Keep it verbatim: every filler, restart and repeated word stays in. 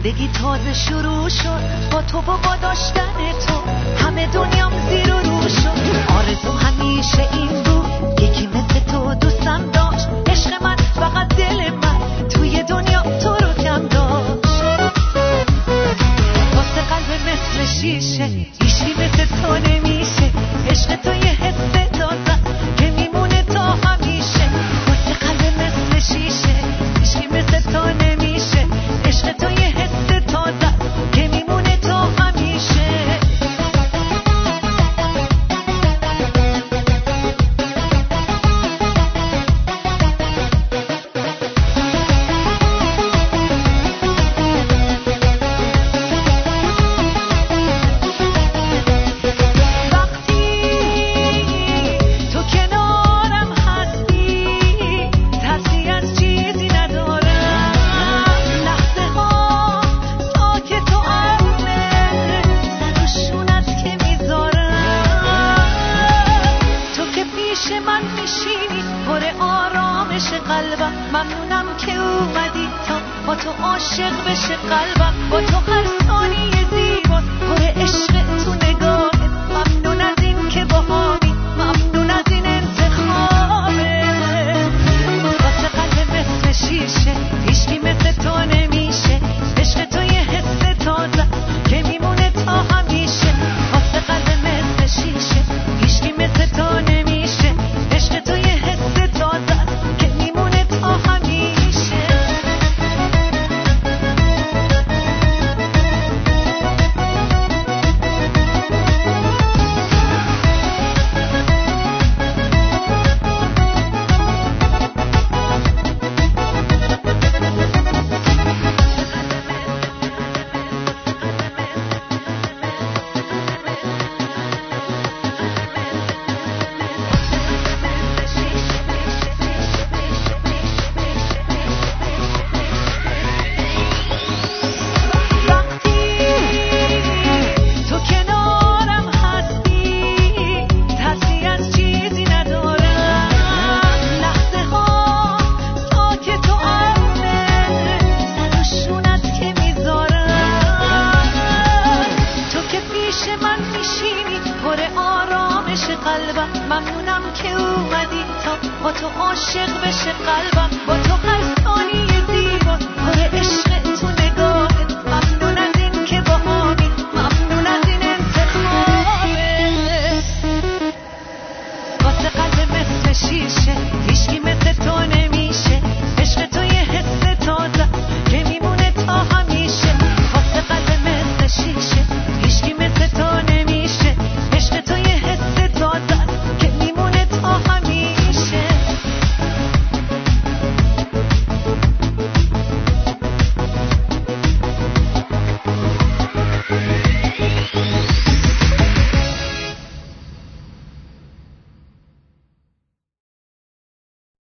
زندگی تازه شروع شد با تو و با داشتن تو، همه دنیام زیر و رو شد. آرزو همیشه این بود یکی مثل تو دوستم داشت، عشق من فقط دل من توی دنیا تو رو کم داشت. واسه قلب مثل شیشه هیچی مثل تو نمیشه، عشق تو یه حس تازه که میمونه تا همیشه. واسه قلب مثل شیشه هیچی مثل تو نمیشه، عشق تو یه حس تازه که میمونه تا همیشه. ممنونم که اومدی تا با تو عاشق بشه قلبم، با تو هر ثانیه زیباست پر عشق تو نگاهت. ممنون از این که باهامی، ممنون از این انتخابه. واسه قلب مثل شیشه هیچکی مثل تو نمیشه، عشق تو یه حس تازه که میمونه تا همیشه. واسه قلب مثل شیشه هیچکی مثل تو نمیشه، عشق تو یه حس تازه که میمونه تا همیشه. ممنونم که اومدی تا با تو عاشق بشه قلبم، با تو هر